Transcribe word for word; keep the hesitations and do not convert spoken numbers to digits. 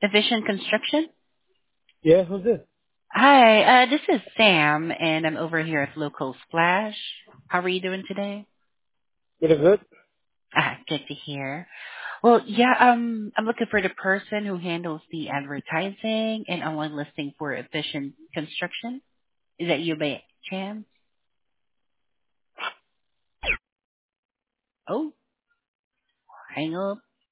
Efficient Construction? Yeah, who's this? Hi, uh, this is Sam, and I'm over here at Local Splash. How are you doing today? Pretty good. Ah, good to hear. Well, yeah, um, I'm looking for the person who handles the advertising and online listing for Efficient Construction. Is that you by chance? Oh, hang up.